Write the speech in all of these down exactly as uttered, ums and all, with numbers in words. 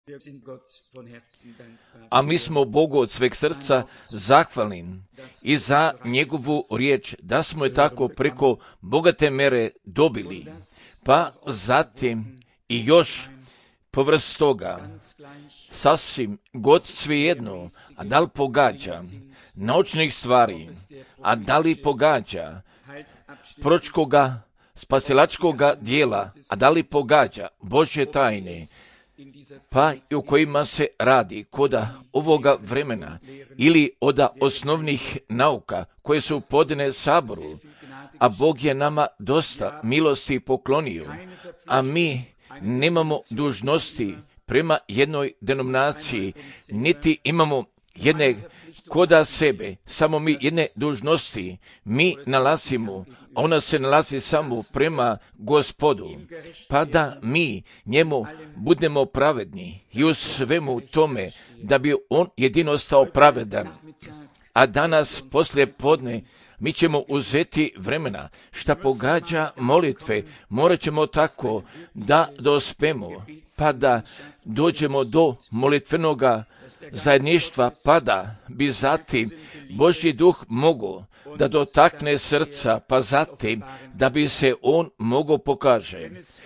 A mi smo Bogu od sveg srca zahvalni i za njegovu riječ, da smo je tako preko bogate mere dobili. Pa zatim i još povrst toga, sasvim god svejedno, a da li pogađa naučnih stvari, a da li pogađa proročkoga, spasilačkoga dijela, a da li pogađa Božje tajne, pa i u kojima se radi koda ovoga vremena ili od osnovnih nauka koje su podane saboru, a Bog je nama dosta milosti poklonio, a mi nemamo dužnosti prema jednoj denominaciji, niti imamo jedne koda sebe, samo mi jedne dužnosti, mi nalazimo, a ona se nalazi samo prema Gospodu, pa da mi njemu budemo pravedni i u svemu tome da bi on jedino stao pravedan. A danas poslije podne mi ćemo uzeti vremena šta pogađa molitve, morat ćemo tako da dospemo, pa da dođemo do molitvenoga zajedništva, pa da bi zatim Božji duh mogao da dotakne srca, pa zatim da bi se on mogao pokaže.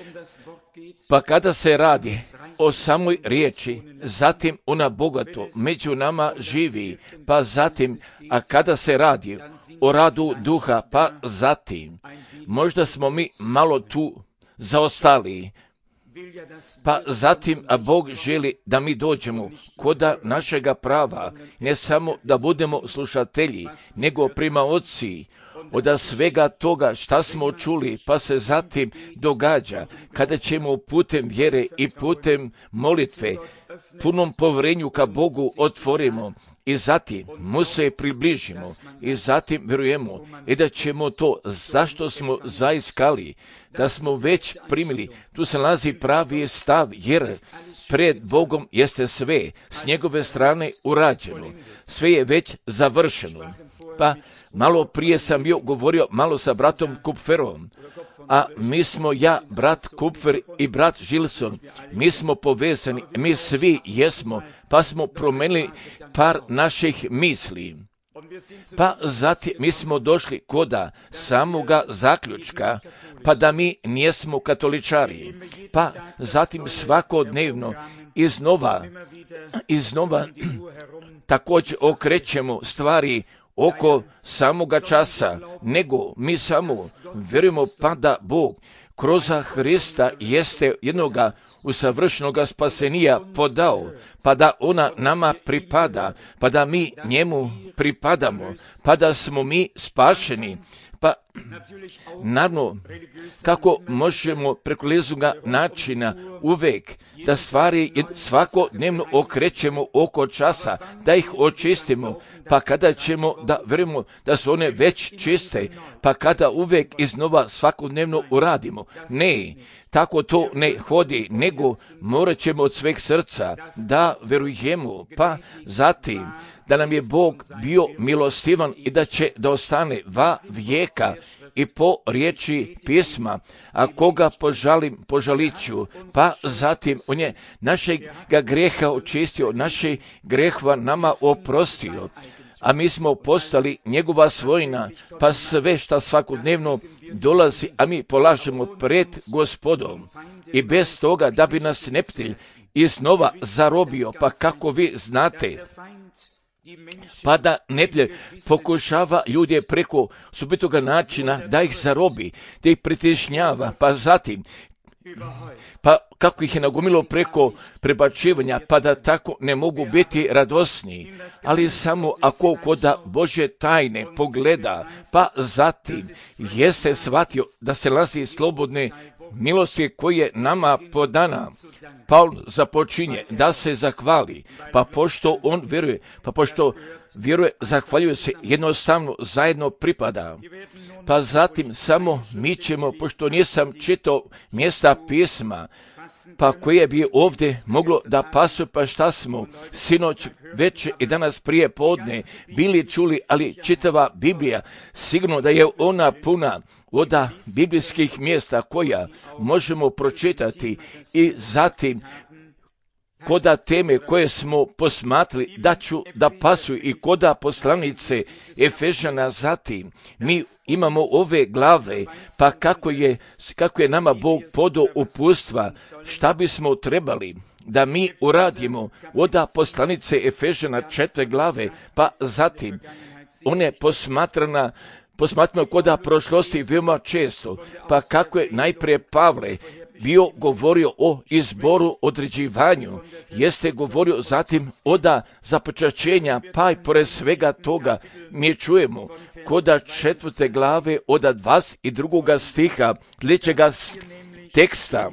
Pa kada se radi o samoj riječi, zatim ona bogato među nama živi, pa zatim, a kada se radi o radu duha, pa zatim, možda smo mi malo tu zaostali, pa zatim, a Bog želi da mi dođemo koda našega prava, ne samo da budemo slušatelji, nego primaoci od svega toga šta smo čuli, pa se zatim događa kada ćemo putem vjere i putem molitve punom povjerenju ka Bogu otvorimo i zatim mu se približimo i zatim vjerujemo i da ćemo to zašto smo zaiskali, da smo već primili, tu se nalazi pravi stav, jer pred Bogom jeste sve s njegove strane urađeno, sve je već završeno. Pa malo prije sam bio govorio malo sa bratom Kupferom, a mi smo ja, brat Kupfer i brat Žilson, mi smo povezani, mi svi jesmo, pa smo promenili par naših misli. Pa zatim mi smo došli koda samoga zaključka, pa da mi nijesmo katoličari, pa zatim svakodnevno iznova, iznova također okrećemo stvari oko samoga časa, nego mi samo vjerujemo pa da Bog kroz Hrista jeste jednoga usavršenoga spasenija podao, pa da ona nama pripada, pa da mi njemu pripadamo, pa da smo mi spašeni. Pa naravno, kako možemo preko lezuga načina uvek da stvari svakodnevno okrećemo oko časa, da ih očistimo, pa kada ćemo da verujemo da su one već čiste, pa kada uvek iznova svakodnevno uradimo. Ne, tako to ne hodi, nego morat ćemo od sveg srca da verujemo, pa zatim da nam je Bog bio milostivan i da će da ostane va vijeka i po riječi pisma, a koga požalim, požalit ću, pa zatim on je našega greha očistio, naše grehva nama oprostio, a mi smo postali njegova svojina, pa sve šta svakodnevno dolazi, a mi polažemo pred Gospodom i bez toga da bi nas neprijatelj iznova zarobio, pa kako vi znate, pa da neprijatelj pokušava ljude preko subitoga načina da ih zarobi, da ih pritišnjava, pa zatim pa kako ih je nagomilo preko prebačivanja, pa da tako ne mogu biti radosni, ali samo ako koda Božje tajne pogleda, pa zatim jeste shvatio da se nalazi slobodne milosti koje je nama podana. Paul započinje da se zahvali, pa pošto on vjeruje, pa pošto vjeruje, zahvaljuje se, jednostavno zajedno pripada. Pa zatim samo mi ćemo, pošto nisam čitao mjesta pisma, pa koje bi ovdje moglo da pasu, pa šta smo sinoć već i danas prije podne bili čuli, ali čitava Biblija, sigurno da je ona puna od biblijskih mjesta koja možemo pročitati i zatim koda teme koje smo posmatrali da ću da pasu i koda poslanice Efežana, zatim mi imamo ove glave, pa kako je, kako je nama Bog podao upustva, šta bismo trebali da mi uradimo, oda poslanice Efežana četiri glave, pa zatim one posmatrana posmatramo koda prošlosti veoma često, pa kako je najprije Pavle bio govorio o izboru, određivanju, jeste govorio zatim oda započaćenja, pa i pored svega toga mi čujemo koda četvrte glave oda dvadeset drugoga stiha sljedećega teksta,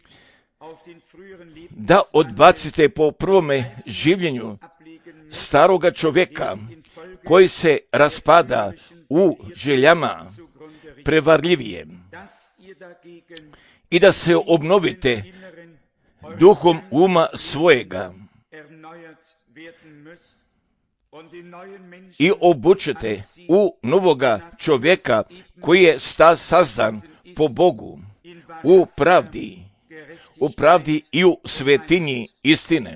da odbacite po prvome življenju staroga čovjeka koji se raspada u željama prevarljivije i da se obnovite duhom uma svojega i obučete u novoga čovjeka koji je sta sazdan po Bogu u pravdi, u pravdi i u svetinji istine.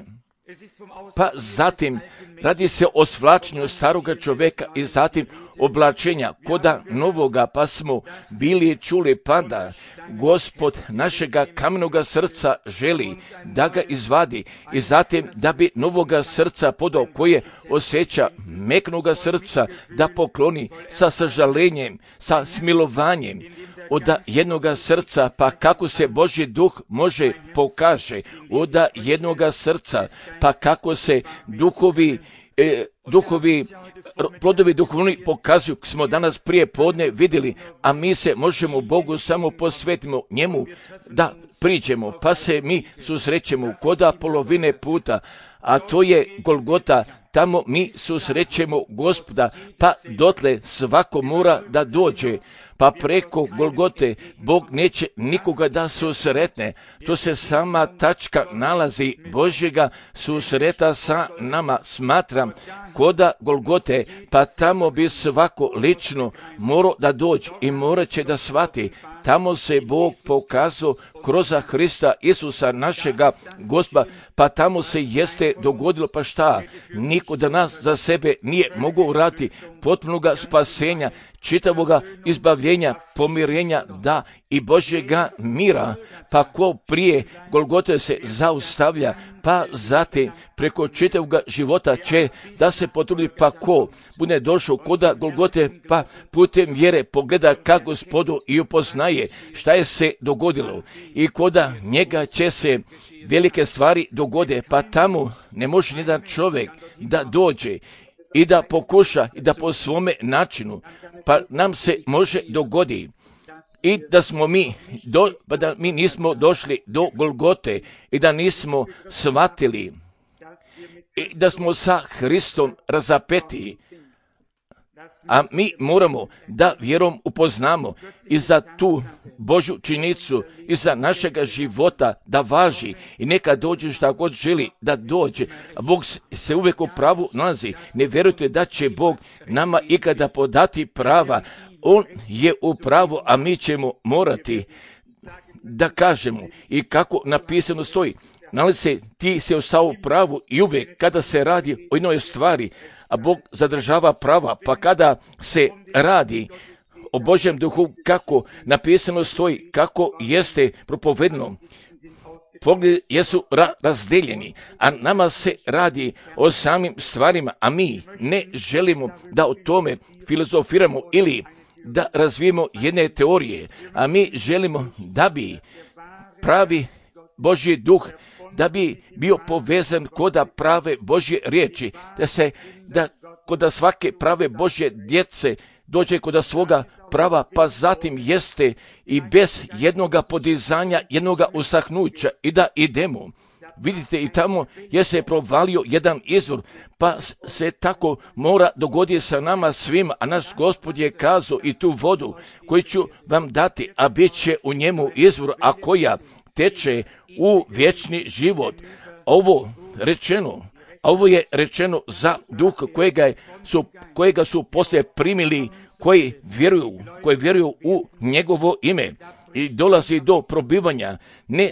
Pa zatim radi se o svlačenju staroga čovjeka i zatim oblačenja koda novoga, pa smo bili čuli pada Gospod našega kamenoga srca želi da ga izvadi i zatim da bi novoga srca podao koje osjeća meknoga srca da pokloni sa sažalenjem, sa smilovanjem od jednoga srca, pa kako se Božji duh može pokaže od jednoga srca, pa kako se duhovi e, duhovi, plodovi duhovni pokazuju, smo danas prije podne vidjeli, a mi se možemo Bogu samo posvetimo njemu da priđemo, pa se mi susrećemo koda polovine puta, a to je Golgota, tamo mi susrećemo Gospoda, pa dotle svako mora da dođe, pa preko Golgote Bog neće nikoga da susretne, to se sama tačka nalazi Božjega susreta sa nama, smatram, koda Golgote, pa tamo bi svako lično morao da dođe i morat će da shvati, tamo se Bog pokazao kroz Hrista Isusa našega Gospoda, pa tamo se jeste dogodilo, pa šta, niko da nas za sebe nije mogao uraditi, potpunoga spasenja, čitavoga izbavljenja, pomirenja, da i Božjega mira, pa ko prije Golgote se zaustavlja, pa zatim preko čitavoga života će da se potrudi, pa ko bude došao koda Golgote, pa putem vjere pogleda ka Gospodu i upoznaje šta je se dogodilo i koda njega će se velike stvari dogode, pa tamo ne može nijedan čovjek da dođe i da pokuša i da po svome načinu, pa nam se može dogodi i da smo mi, do, pa da mi nismo došli do Golgote i da nismo shvatili i da smo sa Hristom razapeti, a mi moramo da vjerom upoznamo i za tu Božju činjenicu i za našega života da važi i neka dođe šta god želi da dođe, a Bog se uvijek u pravu nalazi. Ne vjerujte da će Bog nama ikada podati prava, On je u pravu, a mi ćemo morati da kažemo i kako napisano stoji. Nalazi se, ti se ostao u pravu i uvijek kada se radi o jednoj stvari, a Bog zadržava prava, pa kada se radi o Božjem duhu, kako napisano stoji, kako jeste propovedno, pogled jesu ra- razdeljeni, a nama se radi o samim stvarima, a mi ne želimo da o tome filozofiramo ili da razvijemo jedne teorije, a mi želimo da bi pravi Božji duh, da bi bio povezan koda prave Božje riječi, da se, da koda svake prave Božje djece dođe koda svoga prava, pa zatim jeste i bez jednoga podizanja, jednoga usahnuća i da idemo. Vidite, i tamo je se provalio jedan izvor, pa se tako mora dogoditi sa nama svima, a naš Gospod je kazao i tu vodu koju ću vam dati, a bit će u njemu izvor, a koja teče u vječni život. Ovo rečeno, ovo je rečeno za duh kojega su, kojega su poslije primili, koji vjeruju, koji vjeruju u njegovo ime i dolazi do probivanja, ne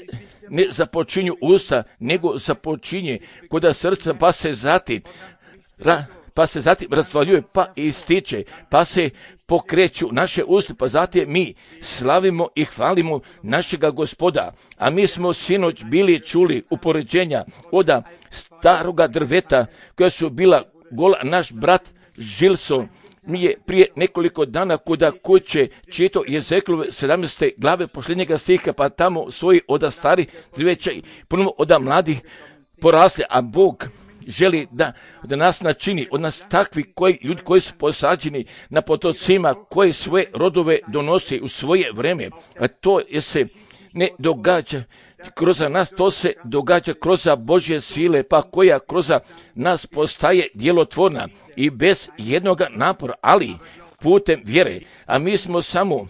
ne započinju usta, nego započinje kod srca, pa se zatim ra, pa se zatim razvaljuje, pa ističe, pa se pokreću naše usta, pa zatim mi slavimo i hvalimo našega Gospoda. A mi smo sinoć bili čuli upoređenja od staroga drveta koja su bila gola. Naš brat Žilson mi je prije nekoliko dana kuda kuće čito Jezekijelove sedamnaeste glave posljednjega stiha, pa tamo svoji od starih drveća i ponovno od mladih porasle, a Bog želi da, da nas načini, od nas takvi koji, ljudi koji su posađeni na potocima, koji svoje rodove donose u svoje vreme, a to je se ne događa kroz nas, to se događa kroz Božje sile, pa koja kroz nas postaje djelotvorna i bez jednog napora, ali putem vjere, a mi smo samo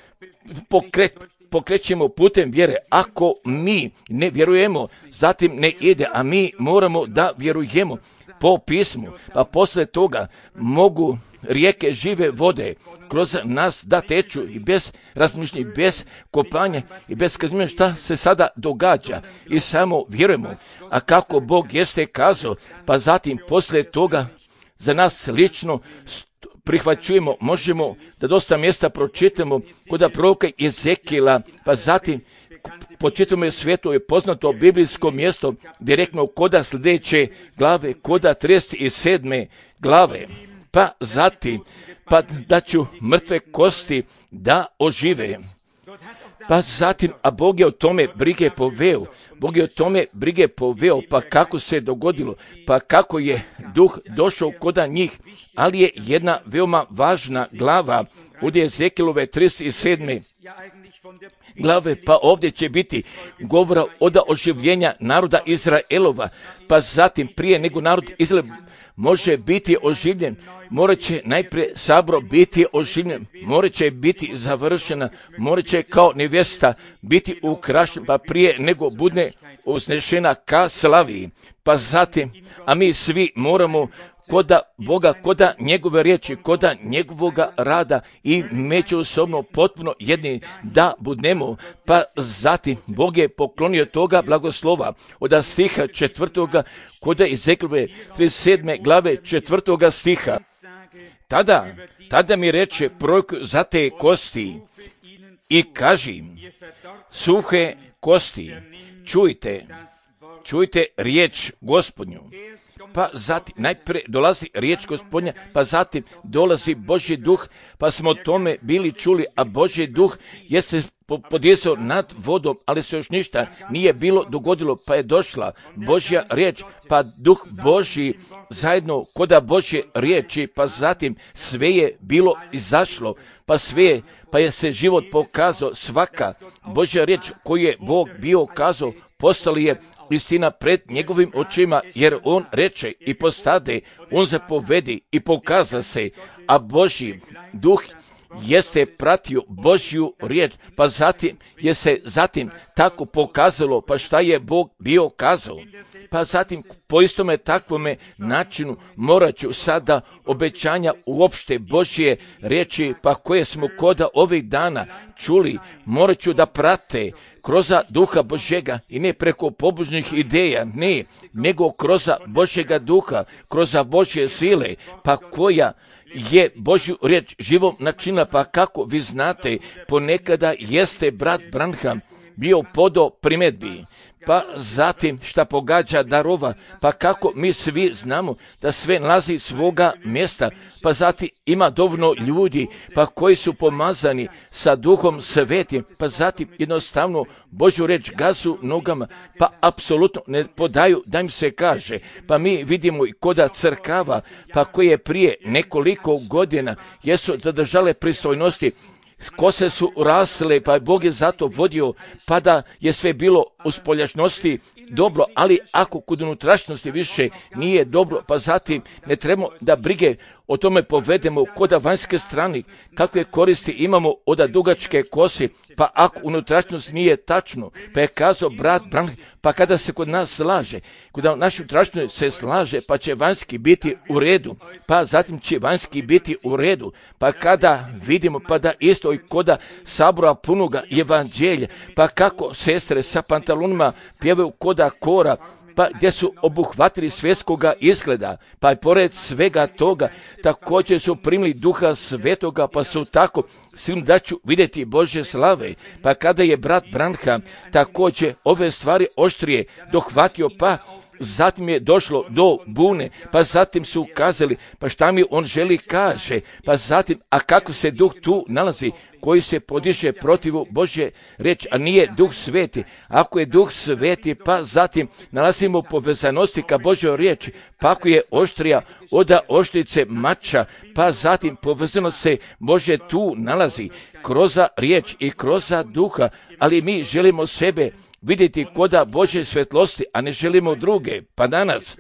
pokret, pokrećemo putem vjere. Ako mi ne vjerujemo, zatim ne ide, a mi moramo da vjerujemo po pismu, pa posle toga mogu rijeke žive vode kroz nas da teču i bez razmišljanja, bez kopanja i bez kazanja šta se sada događa i samo vjerujemo. A kako Bog jeste kazao, pa zatim posle toga za nas lično prihvaćujemo, možemo da dosta mjesta pročitamo kod proroka Jezekijela, pa zatim po čitavom svijetu je poznato biblijsko mjesto direktno koda sljedeće glave, koda trideset sedme glave. Pa zatim, pa da ću mrtve kosti da ožive. Pa zatim, a Bog je o tome brige poveo, Bog je o tome brige poveo, pa kako se dogodilo, pa kako je duh došao koda njih, ali je jedna veoma važna glava od Jezekijelove trideset sedme glave, pa ovdje će biti govora od oživljenja naroda Izraelova, pa zatim prije nego narod Izrael može biti oživljen, morat će najprije sabor biti oživljen, morat će biti završena, morat će kao nevjesta biti ukrašena, pa prije nego bude uznešena ka slavi, pa zatim, a mi svi moramo koda Boga, koda njegove riječi, koda njegovoga rada i međusobno potpuno jedni da budemo, pa zatim Bog je poklonio toga blagoslova od stiha četvrtoga koda Jezekijelove trideset sedme glave četvrtoga stiha. Tada, tada mi reče prorok za te kosti i kaži, suhe kosti, čujte, čujte riječ Gospodnju. Pa zatim, najprije dolazi riječ Gospodnja, pa zatim dolazi Božji duh, pa smo o tome bili čuli, a Božji duh je se podjesao nad vodom, ali se još ništa nije bilo dogodilo, pa je došla Božja riječ, pa duh Božji zajedno koda Božje riječi, pa zatim sve je bilo izašlo, pa sve je, pa je se život pokazao, svaka Božja riječ koju je Bog bio kazao, postali je istina pred njegovim očima, jer on reče i postade, on zapovedi i pokaza se, a Božji duh jeste pratio Božju riječ, pa zatim je se zatim tako pokazalo, pa šta je Bog bio kazao. Pa zatim po istome takvome načinu morat ću sada obećanja uopšte Božje riječi, pa koje smo koda ovih dana čuli, morat ću da prate kroz duha Božjega i ne preko pobožnih ideja, ne, nego kroz Božjega duha, kroz Božje sile, pa koja je Božju riječ živom načina, pa kako vi znate, ponekada jeste brat Branham bio podo primjedbi, pa zatim šta pogađa darova, pa kako mi svi znamo da sve nalazi svoga mjesta, pa zatim ima dovoljno ljudi, pa koji su pomazani sa duhom svetim, pa zatim jednostavno Božju riječ gazu nogama, pa apsolutno ne podaju da im se kaže, pa mi vidimo i koda crkava, pa koje prije nekoliko godina jesu zadržale pristojnosti, kose su rasle, pa Bog je zato vodio, pa da je sve bilo u spoljašnosti dobro, ali ako kod unutrašnjosti više nije dobro, pa zatim ne trebamo da brige o tome povedemo koda vanjske strane, kakve koristi imamo od dugačke kosi, pa ako unutrašnjost nije tačno, pa je kazao brat Branham, pa kada se kod nas slaže, kada našu unutrašnjost se slaže, pa će vanjski biti u redu, pa zatim će vanjski biti u redu, pa kada vidimo, pa da isto i koda sabora punoga evanđelja, pa kako sestre sa pantalonima pjevaju koda kora, pa gdje su obuhvatili svjetskoga izgleda, pa i pored svega toga također su primili duha svetoga, pa su tako sigurno da ću vidjeti Božje slave. Pa kada je brat Branham također ove stvari oštrije dohvatio, pa zatim je došlo do bune, pa zatim su ukazali, pa šta mi on želi kaže, pa zatim, a kako se duh tu nalazi, koji se podiže protivu Božje reći, a nije duh sveti. Ako je duh sveti, pa zatim nalazimo povezanosti ka Božjoj riječi, pa ako je oštrija od oštrice mača, pa zatim povezano se Božje tu nalazi kroz riječ i kroz duha, ali mi želimo sebe vidjeti koda Božje svetlosti, a ne želimo druge. Pa danas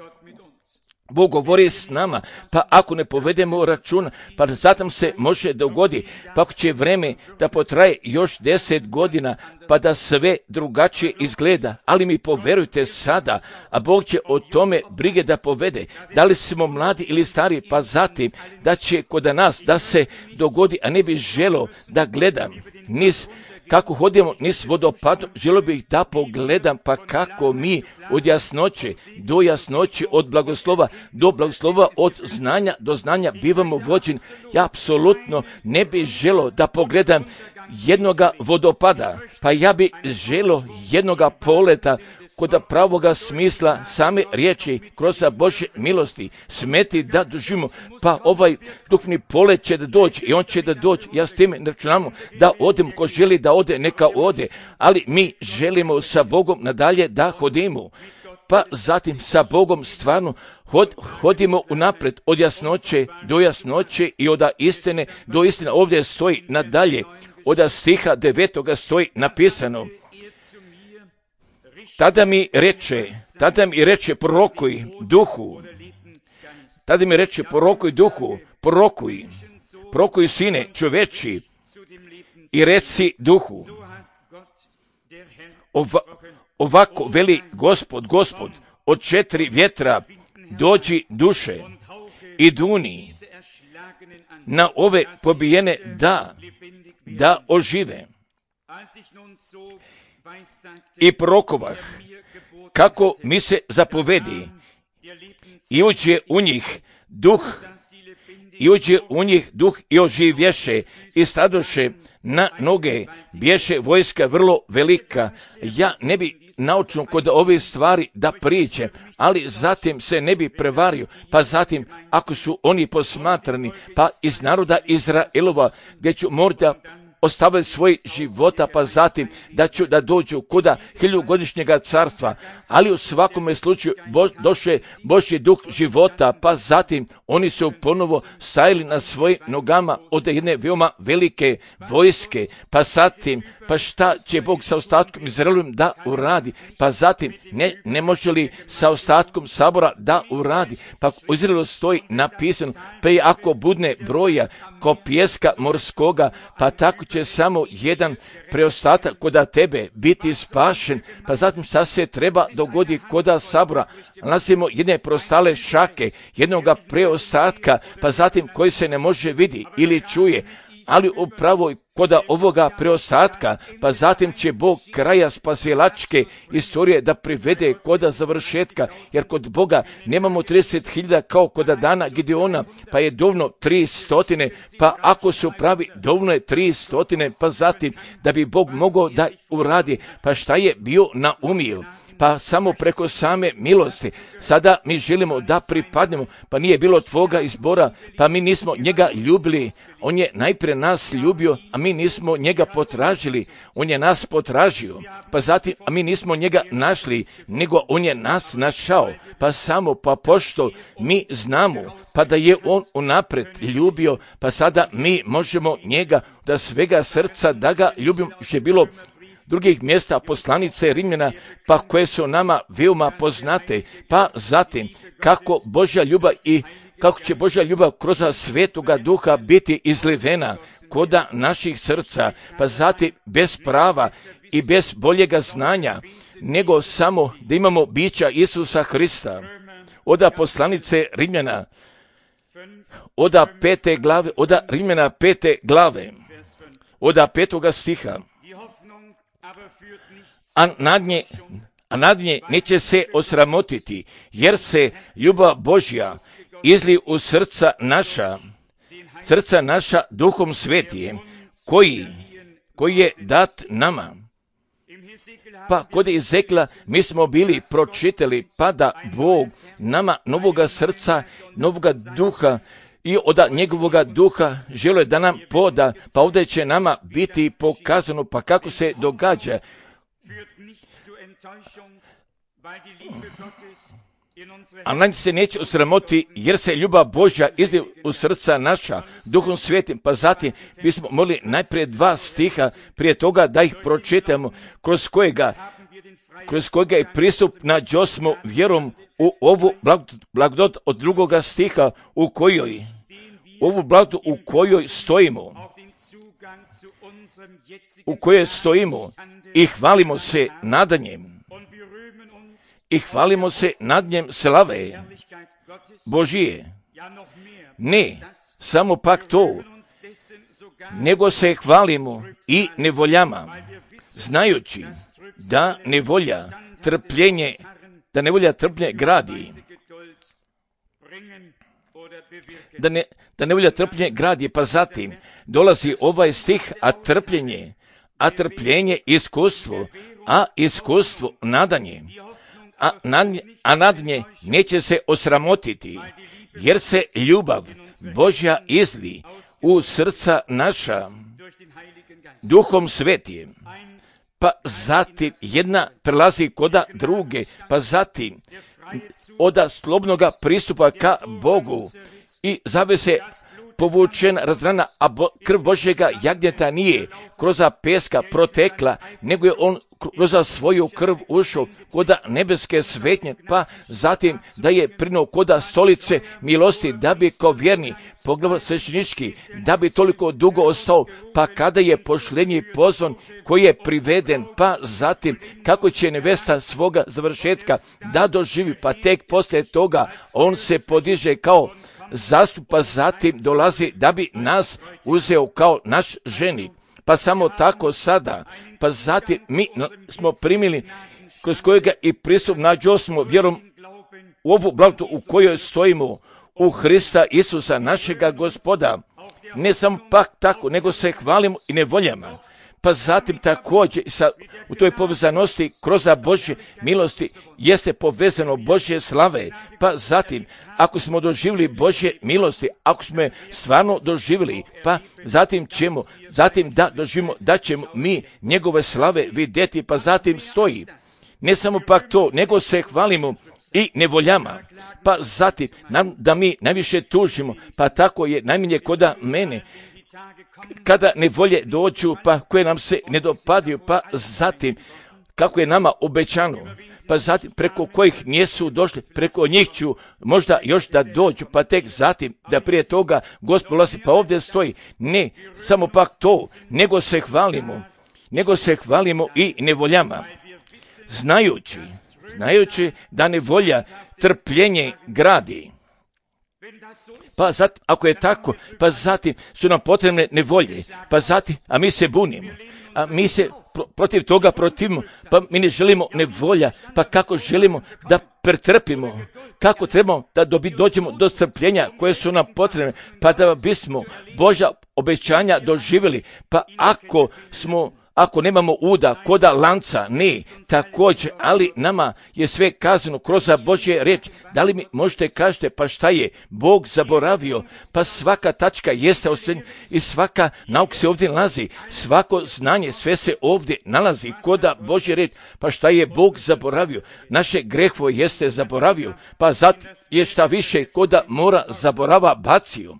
Bog govori s nama, pa ako ne povedemo računa, pa zatim se može dogodi, pa ako će vreme da potraje još deset godina, pa da sve drugačije izgleda, ali mi poverujte sada, a Bog će o tome brige da povede, da li smo mladi ili stari, pa zatim da će kod nas da se dogodi, a ne bi želo da gledam niz kako hodimo niz vodopadom, želio bih da pogledam pa kako mi od jasnoće do jasnoće, od blagoslova do blagoslova, od znanja do znanja bivamo vođeni. Ja apsolutno ne bih želio da pogledam jednoga vodopada, pa ja bih želio jednoga poleta kod pravoga smisla same riječi kroz Božje milosti smeti da doživimo, pa ovaj duhovni polet će da doći i on će da doći. Ja s time računamo da odem, ko želi da ode, neka ode, ali mi želimo sa Bogom nadalje da hodimo. Pa zatim sa Bogom stvarno hod, hodimo unapred od jasnoće do jasnoće i od istine do istine. Ovdje stoji nadalje, od stiha devetoga stoji napisano: Tada mi reče, tada mi reče prorokuj duhu, tada mi reče prorokuj duhu, prorokuj, prorokuj sine čoveči i reci duhu. Ova, ovako veli Gospod, Gospod, od četiri vjetra dođi duše i duni na ove pobijene da, da ožive. I prorokovah, kako mi se zapovedi, i uđe u njih duh, i uđe u njih duh i oživješe, i stadoše na noge, bješe vojska vrlo velika. Ja ne bi naučio kod ove stvari da priđem, ali zatim se ne bi prevario, pa zatim ako su oni posmatrani, pa iz naroda Izraelova, gdje ću možda ostavili svoj života, pa zatim da ću da dođu kuda hiljugodišnjega carstva, ali u svakome slučaju bo, došao je Božji duh života, pa zatim oni su ponovo stajali na svojim nogama od jedne veoma velike vojske, pa zatim, pa šta će Bog sa ostatkom Izraelovim da uradi, pa zatim ne, ne može li sa ostatkom sabora da uradi, pa u Izraelu stoji napisano, pa i ako budne broja ko pjeska morskoga, pa tako će samo jedan preostatak koda tebe biti spašen, pa zatim šta se treba dogodi koda sabora, nalazimo jedne prostale šake, jednoga preostatka, pa zatim koji se ne može vidi ili čuje, ali upravo koda ovoga preostatka, pa zatim će Bog kraja spasilačke istorije da privede koda završetka, jer kod Boga nemamo trideset hiljada kao koda dana Gideona, pa je dovoljno tri stotine, pa ako su pravi, dovoljno je tri stotine, pa zatim da bi Bog mogao da uradi, pa šta je bio naumio? Pa samo preko same milosti. Sada mi želimo da pripadnemo, pa nije bilo tvoga izbora, pa mi nismo njega ljubili. On je najprije nas ljubio, a mi nismo njega potražili. On je nas potražio, pa zatim, a mi nismo njega našli, nego on je nas našao. Pa samo, pa pošto mi znamo, pa da je on unapred ljubio, pa sada mi možemo njega da svega srca da ga ljubimo, što je bilo drugih mjesta poslanice Rimljana, pa koje su nama veoma poznate, pa zatim kako Božja ljubav i kako će Božja ljubav kroz Svetoga Duha biti izlivena koda naših srca, pa zatim bez prava i bez boljega znanja, nego samo da imamo bića Isusa Hrista. Oda poslanice Rimljana, oda pete glave, oda Rimljana pete glave, oda petoga stiha. A nad nje, a nad nje neće se osramotiti, jer se ljubav Božja izli u srca naša, srca naša Duhom Svetijem, koji, koji je dat nama. Pa kod Ezekla mi smo bili pročitali, pa da Bog nama novoga srca, novoga duha i od njegovoga duha želi da nam poda, pa ovdje će nama biti pokazano, pa kako se događa. A nam se neće osramoti, jer se ljubav Božja izli u srca naša Duhom Svetim. Pa zatim bismo mogli najprije dva stiha prije toga da ih pročitamo, kroz kojega, kroz kojega je pristup nađo smo vjerom u ovu blagodat od drugoga stiha u kojoj, ovu blagodat u kojoj stojimo, u kojoj stojimo i hvalimo se nadanjem. I hvalimo se nad njem slave Božije. Ne, samo pak to, nego se hvalimo i nevoljama, znajući da nevolja trpljenje, da nevolja trpljenje gradi. Da, ne, da nevolja trpljenje gradi, pa zatim dolazi ovaj stih, a trpljenje, a trpljenje iskustvo, a iskustvo nadanje. A nad, a nad nje neće se osramotiti, jer se ljubav Božja izli u srca naša Duhom Svetijem. Pa zatim jedna prelazi koda druge, pa zatim od slobodnoga pristupa ka Bogu i zove se povučena, razrana, a bo, krv Božjega jagnjeta nije kroz peska protekla, nego je on kroz svoju krv ušao koda nebeske svetnje, pa zatim da je prinuo koda stolice milosti, da bi kao vjerni poglavar svećenički, da bi toliko dugo ostao, pa kada je pošljenji pozvan koji je priveden, pa zatim kako će nevesta svoga završetka da doživi, pa tek poslije toga on se podiže kao zastupa, zatim dolazi da bi nas uzeo kao naš ženik. Pa samo tako sada, pa zatim mi smo primili kroz kojega i pristup nađo smo vjerom u ovu blagodat u kojoj stojimo u Hrista Isusa našega Gospoda. Ne samo pak tako, nego se hvalimo i nevoljama. Pa zatim također sa, u toj povezanosti kroz Božje milosti jeste povezano Božje slave. Pa zatim, ako smo doživjeli Božje milosti, ako smo stvarno doživjeli, pa zatim ćemo, zatim da doživimo, da ćemo mi njegove slave vidjeti, pa zatim stoji. Ne samo pak to, nego se hvalimo i nevoljama. Pa zatim, nam, da mi najviše tužimo, pa tako je najmanje koda mene, kada nevolje dođu, pa koje nam se ne dopadaju, pa zatim kako je nama obećano, pa zatim preko kojih nisu došli, preko njih ću možda još da dođu, pa tek zatim da prije toga Gospod ulazi, pa ovdje stoji. Ne, samo pak to, nego se hvalimo, nego se hvalimo i nevoljama, znajući, znajući da nevolja trpljenje gradi. Pa zatim, ako je tako, pa zatim su nam potrebne nevolje, pa zatim, a mi se bunimo, a mi se pro, protiv toga protivimo, pa mi ne želimo nevolja, pa kako želimo da pretrpimo, kako trebamo da dobi, dođemo do strpljenja koje su nam potrebne, pa da bismo Božja obećanja doživjeli, pa ako smo Ako nemamo uda koda lanca, ne, također, ali nama je sve kazano kroz Božje riječ. Da li mi možete kažete, pa šta je Bog zaboravio? Pa svaka tačka jeste ostavljena i svaka nauka se ovdje nalazi, svako znanje, sve se ovdje nalazi koda Božje riječ. Pa šta je Bog zaboravio? Naše grehvo jeste zaboravio, pa zato je šta više koda mora zaborava bacio.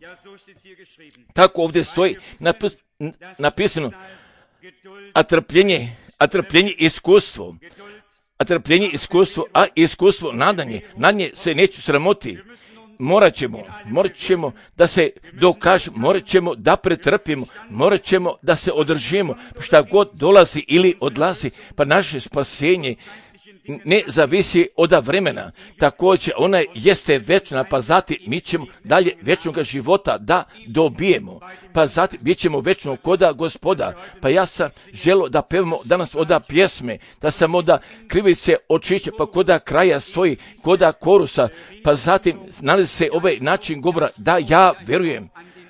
Tako ovdje stoji napis, napisano, a trpljenje, a trpljenje iskustvo, a trpljenje iskustvo, a iskustvo nadanje, nadanje se neću sramoti. Morat ćemo, morat ćemo da se dokažemo, morat ćemo da pretrpimo, morat ćemo da se održimo, šta god dolazi ili odlazi, pa naše spasenje ne zavisi od vremena. Također ona jeste večna, pa zatim mi ćemo dalje večnog života da dobijemo, pa zatim bit ćemo večno koda Gospoda. Pa ja sam želio da pevamo danas oda pjesme, da sam oda krivice očišće, pa koda kraja stoji, koda korusa, pa zatim nalazi se ovaj način govora da ja verujem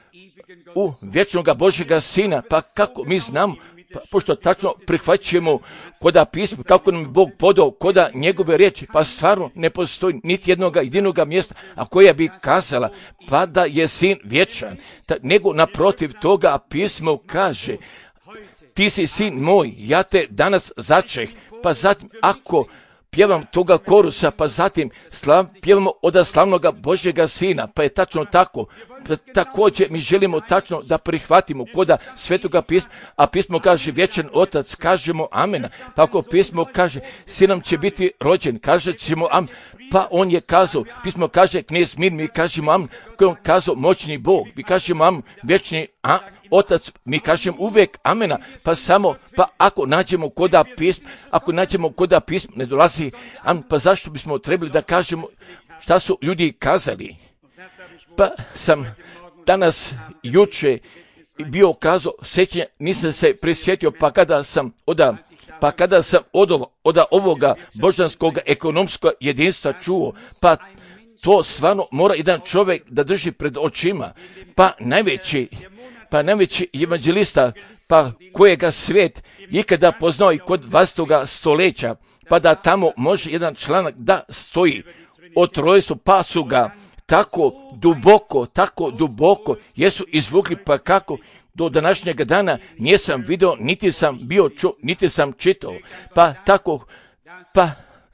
u vječnoga Božjega Sina, pa kako mi znamo, pa, pošto tačno prihvaćujemo koda pismo, kako nam je Bog podao, koda njegove riječi, pa stvarno ne postoji niti jednog jedinoga mjesta, a koja bi kazala, pa da je Sin vječan, ta, nego naprotiv toga pismo kaže, ti si Sin moj, ja te danas začeh, pa zatim ako pjevam toga korusa, pa zatim slav, pjevamo od slavnoga Božjega Sina, pa je tačno tako. Pa također mi želimo tačno da prihvatimo koda svetoga pisma, a pismo kaže vječan Otac, kažemo amena. Pa ako pismo kaže sinom će biti rođen, kaže ćemo am, pa on je kazao, pismo kaže knez mir, mi kažemo am, koji on kazao moćni Bog, mi kažemo am, vječni a, Otac, mi kažemo uvijek amena, pa samo, pa ako nađemo koda pisma, ako nađemo koda pisma, ne dolazi am, pa zašto bismo trebali da kažemo šta su ljudi kazali? Pa sam danas, juče bio kazao, sjećanje, nisam se prisjetio, pa kada sam oda, pa kada sam od, od ovoga božanskog ekonomskog jedinstva čuo, pa to stvarno mora jedan čovjek da drži pred očima, pa najveći, pa najveći evanđelista, pa kojega svijet ikada poznao i kod dvadesetog stoljeća, pa da tamo može jedan članak da stoji o trojstvu, pa su ga tako duboko, tako duboko jesu izvukli, pa kako do današnjeg dana nisam vidio, niti sam bio čuo, niti sam čitao. Pa tako, pa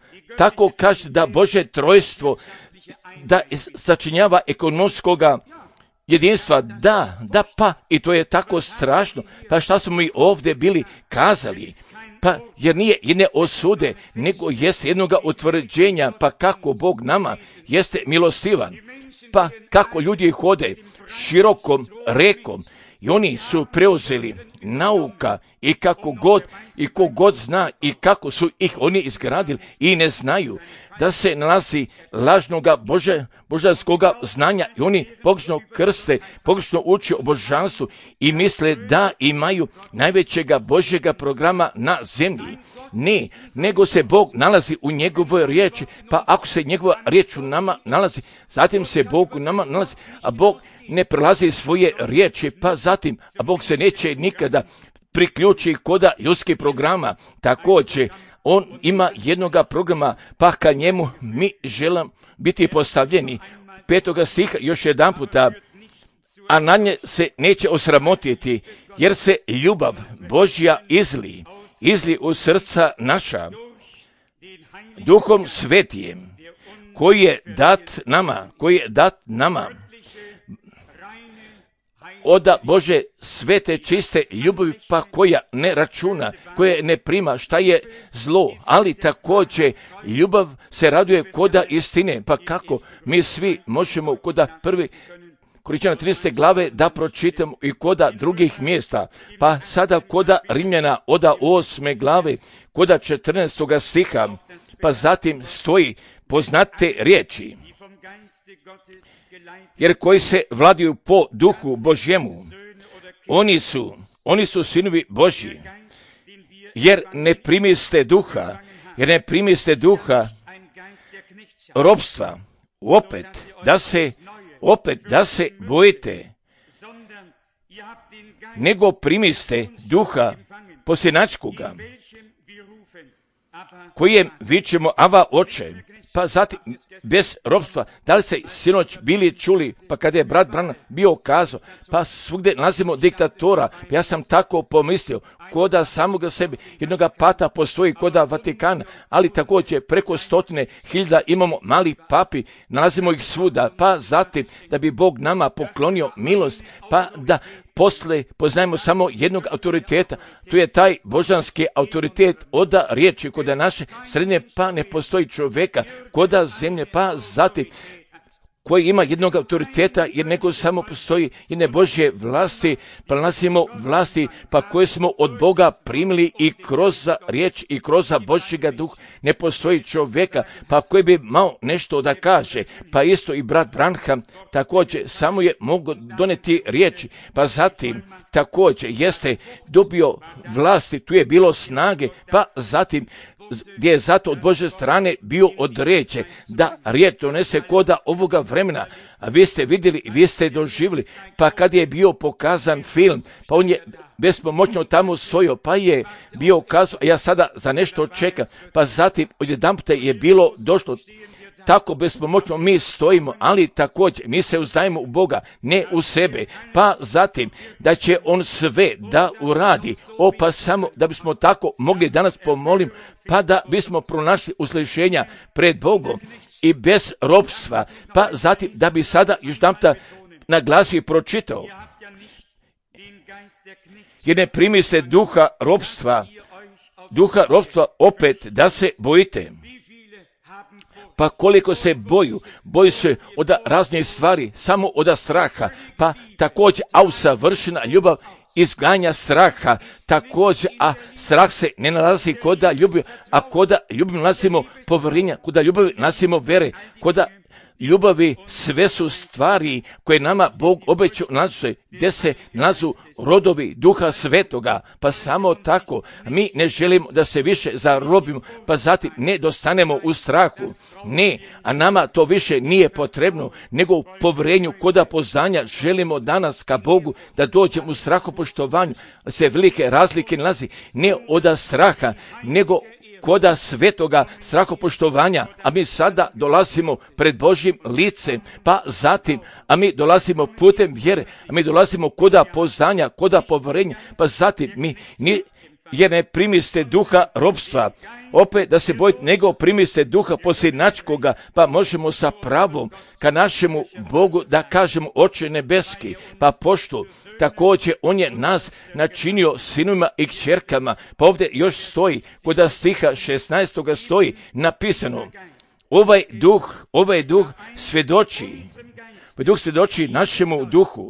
tako kaže da Božje trojstvo da sačinjava ekonomskoga jedinstva, da, da, pa i to je tako strašno. Pa šta smo mi ovdje bili kazali? Pa jer nije jedne osude, nego jeste jednoga utvrđenja, pa kako Bog nama jeste milostivan, pa kako ljudi hode širokom rekom i oni su preuzeli nauka i kako god i ko god zna i kako su ih oni izgradili i ne znaju da se nalazi lažnoga Bože, božanskoga znanja i oni pogrešno krste, pogrešno uče o božanstvu i misle da imaju najvećega Božjega programa na zemlji. Ne, nego se Bog nalazi u njegovoj riječi, pa ako se njegova riječ u nama nalazi, zatim se Bog u nama nalazi, a Bog ne prelazi svoje riječi, pa zatim, a Bog se neće nikada priključi koda ljudskih programa. Također, on ima jednoga programa, pa ka njemu mi želim biti postavljeni. Petoga stiha još jedan puta, a na nje se neće osramotiti, jer se ljubav Božja izli, izli u srca naša, Duhom Svetijem, koji je dat nama, koji je dat nama, oda Bože svete čiste ljubavi, pa koja ne računa, koja ne prima šta je zlo, ali također ljubav se raduje koda istine, pa kako mi svi možemo koda prvi Korinčana trinaeste glave da pročitamo i koda drugih mjesta, pa sada koda Rimljana oda osme glave, koda četrnaestog stiha, pa zatim stoji poznate riječi, jer koji se vladaju po duhu Božjemu, oni su, oni su sinovi Božji, jer ne primiste duha, jer ne primiste duha ropstva, opet da se, opet da se bojite, nego primiste duha posljednačkoga, kojem vičemo Ava Oče, pa zatim bez ropstva. Da li se sinoć bili čuli, pa kada je brat Branham bio kazao, pa svugdje nalazimo diktatora, ja sam tako pomislio, koda samoga sebe, jednoga pata postoji koda Vatikana, ali također preko stotine hiljada imamo mali papi, nalazimo ih svuda, pa zatim da bi Bog nama poklonio milost, pa da posle poznajemo samo jednog autoriteta, to je taj božanski autoritet oda riječi, koda naše srednje pa ne postoji čovjeka, koda zemlje pa zatim koji ima jednog autoriteta, jer nego samo postoji jedne Božje vlasti, pa nalazimo vlasti, pa koje smo od Boga primili i kroz riječ i kroz Božjega duha. Ne postoji čovjeka, pa koji bi imao nešto da kaže, pa isto i brat Branham također samo je mogao doneti riječi, pa zatim također jeste dobio vlasti, tu je bilo snage, pa zatim gdje je zato od Božje strane bio određen da riječ donese koda ovoga vremena, a vi ste vidjeli, vi ste doživjeli, pa kad je bio pokazan film, pa on je bespomoćno tamo stojio, pa je bio kazao, ja sada za nešto čekam, pa zatim odjedanput je bilo došlo, tako bespomoćno mi stojimo, ali također mi se uzdajemo u Boga, ne u sebe, pa zatim da će on sve da uradi, o pa samo da bismo tako mogli danas pomolim, pa da bismo pronašli uslišenja pred Bogom i bez ropstva, pa zatim da bi sada još jedanputa naglasio i pročitao, jer ne primi se duha ropstva, duha ropstva opet da se bojite. Pa koliko se boju, boju se od raznih stvari, samo od straha, pa također, a usavršena ljubav izganja straha, također, a strah se ne nalazi koda ljubav, a koda ljubav nalazimo povjerenja, koda ljubav nalazimo vere, koda ljubavi sve su stvari koje nama Bog obećao nalaze, gdje se nalazu rodovi Duha Svetoga, pa samo tako mi ne želimo da se više zarobimo, pa zatim ne dostanemo u strahu, ne, a nama to više nije potrebno, nego u povjerenju koda poznanja želimo danas ka Bogu da dođemo u strahopoštovanju, se velike razlike nalazi, ne od straha, nego koda svetoga strahopoštovanja, a mi sada dolazimo pred Božjim licem, pa zatim, a mi dolazimo putem vjere, a mi dolazimo koda poznanja, koda povjerenja, pa zatim mi, ni, jer ne primiste duha ropstva, opet da se bojite, nego primiste duha posljednačkoga, pa možemo sa pravom ka našemu Bogu da kažemo Oče nebeski, pa pošto također on je nas načinio sinovima i kćerkama, pa ovdje još stoji, kod stiha šesnaestoga stoji napisano, ovaj duh, ovaj duh svjedoči, ovaj duh svjedoči našemu duhu,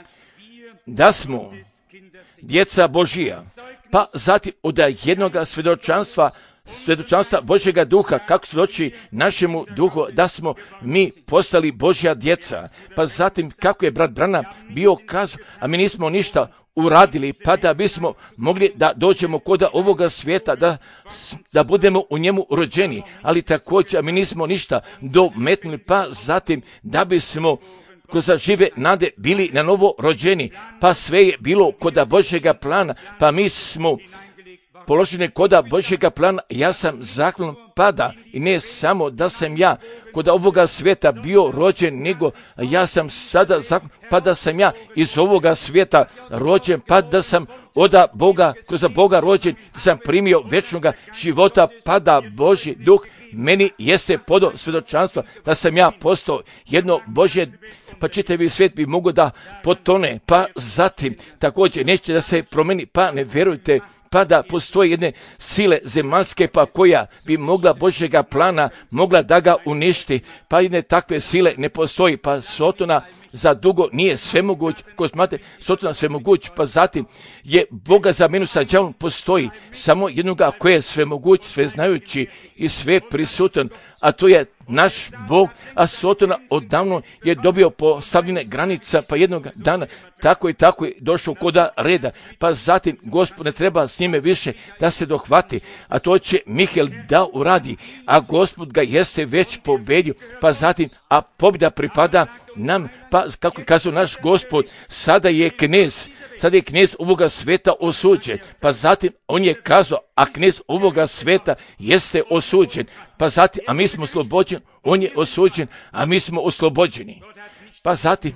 da smo djeca Božija, pa zatim od jednoga svjedočanstva, svjedočanstva Božjega duha, kako svjedoči našemu duhu da smo mi postali Božja djeca, pa zatim kako je brat Branham bio kazao, a mi nismo ništa uradili, pa da bismo mogli da dođemo kod ovoga svijeta, da, da budemo u njemu rođeni, ali također mi nismo ništa dometnuli, pa zatim da bismo kroz žive nade bili na novo rođeni, pa sve je bilo koda Božjega plana, pa mi smo položeni koda Božjega plana, ja sam zahvalan pada i ne samo da sam ja kod ovoga svijeta bio rođen, nego ja sam sada zahvalan, pa da sam ja iz ovoga svijeta rođen, pa da sam od Boga, kroz Boga rođen, da sam primio večnoga života, pa da Božji duh meni jeste podo svjedočanstva da sam ja postao jedno Božje, pa čitavi svijet bi mogo da potone, pa zatim također neće da se promeni, pa ne vjerujte, pa da postoje jedne sile zemaljske, pa koja bi mogla Božjega plana, mogla da ga uništi, pa jedne takve sile ne postoji, pa Sotona za dugo nije svemoguć, ko smate, Sotona svemoguć, pa zatim je Boga za menu sa đavolom postoji samo jednoga koji je svemoguć, sveznajući i sve prisutan, a to je naš Bog, a Sotona odavno je dobio postavljene granica, pa jednog dana tako i tako je došao koda reda, pa zatim Gospod ne treba s njime više da se dohvati, a to će Mihael da uradi, a Gospod ga jeste već pobedio, pa zatim, a pobjeda pripada nam, pa kako je kazao naš Gospod, sada je knez, sada je knez ovoga sveta osuđen, pa zatim on je kazao, a knez ovoga sveta jeste osuđen, pa zatim, a mi smo oslobođeni, on je osuđen, a mi smo oslobođeni, pa zatim,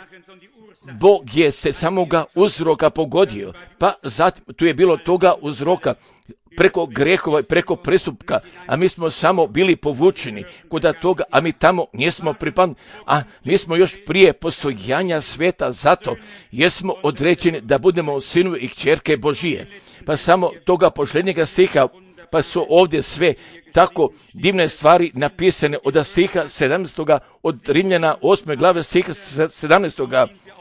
Bog je se samoga uzroka pogodio, pa zatim tu je bilo toga uzroka, preko grehova i preko prestupka, a mi smo samo bili povučeni kuda toga, a mi tamo nismo pripadni, a mi smo još prije postojanja sveta zato jesmo određeni da budemo sinovi i kćerke Božije. Pa samo toga posljednjega stiha, pa su ovdje sve tako divne stvari napisane od stiha sedamnaestog od Rimljana osme glave stiha sedamnaestog.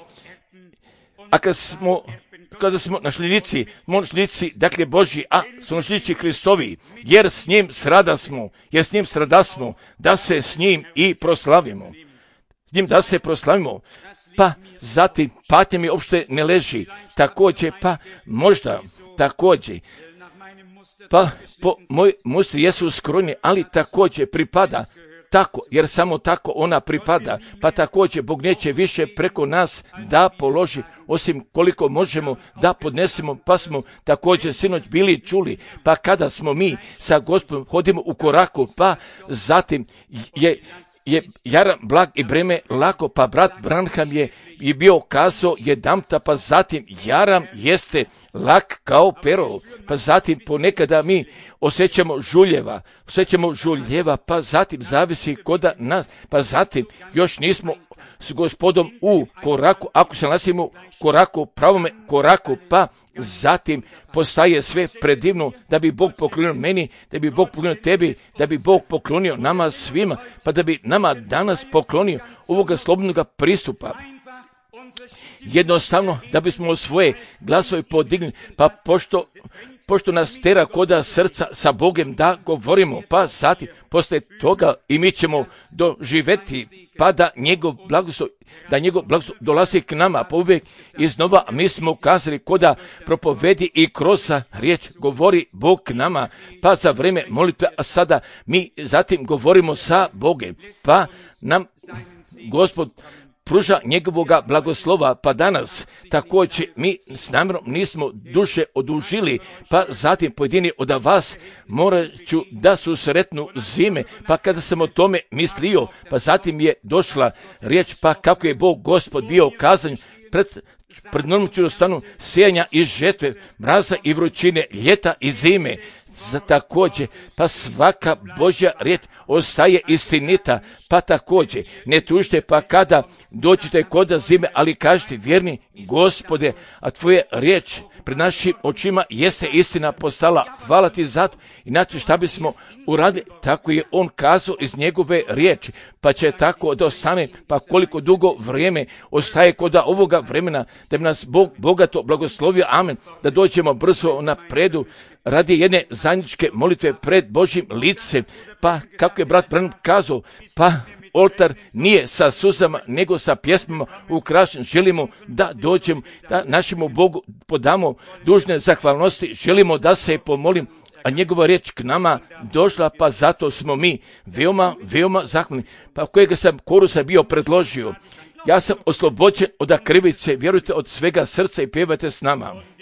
A kad smo, kada smo našljenici, smo našljenici, dakle Božji, a smo našljenici Hristovi, jer s njim stradasmo, jer s njim stradasmo, da se s njim i proslavimo. S njim da se proslavimo. Pa zatim patnja mi uopšte ne leži, također, pa možda, također, pa po moj mustri jesu skrojni, ali također pripada tako, jer samo tako ona pripada, pa također Bog neće više preko nas da položi, osim koliko možemo da podnesemo, pa smo također sinoć bili čuli, pa kada smo mi sa Gospodom hodimo u koraku, pa zatim je je jaran blag i breme lako, pa brat Branham je i bio kazao jedanputa, pa zatim jaram jeste lak kao pero, pa zatim ponekada mi osjećamo žuljeva, osjećamo žuljeva, pa zatim zavisi koda nas, pa zatim još nismo s Gospodom u koraku, ako se nalazimo u koraku, pravome koraku, pa zatim postaje sve predivno da bi Bog poklonio meni, da bi Bog poklonio tebi, da bi Bog poklonio nama svima, pa da bi nama danas poklonio ovoga slobodnog pristupa. Jednostavno da bismo svoje glasove podigli, pa pošto pošto nas tera koda srca sa Bogem da govorimo, pa zatim posle toga i mi ćemo doživeti pa da njegov blagoslov, da njegov blagoslov dolazi k nama, pa uvijek iznova mi smo kazali koda propovedi i kroz riječ govori Bog k nama, pa za vrijeme molitve, a sada mi zatim govorimo sa Bogem, pa nam Gospod pruža njegovoga blagoslova, pa danas također mi s namjerom nismo duše odužili, pa zatim pojedini od vas morat ću da su sretnu zime, pa kada sam o tome mislio, pa zatim je došla riječ, pa kako je Bog Gospod bio kazan pred pred normalnom čudostanu sijanja i žetve, mraza i vrućine, ljeta i zime. Za također, pa svaka Božja riječ ostaje istinita, pa također ne tužite, pa kada dođete kod zime, ali kažete vjerni Gospode, a tvoje riječ pred našim očima jeste istina postala, hvala ti za to, inače šta bismo uradili, tako je on kazao iz njegove riječi, pa će tako da ostane, pa koliko dugo vrijeme ostaje kod ovoga vremena, da bi nas Bog bogato blagoslovio, amen, da dođemo brzo napredu, radi jedne zajedničke molitve pred Božjim licem, pa kako je brat Branham kazao, pa oltar nije sa suzama, nego sa pjesmama ukrašen. Želimo da dođemo, da našemu Bogu podamo dužne zahvalnosti, želimo da se pomolim, a njegova riječ k nama došla, pa zato smo mi veoma, veoma zahvalni. Pa kojega sam korusa bio predložio, ja sam oslobođen od krivice, vjerujte od svega srca i pjevajte s nama.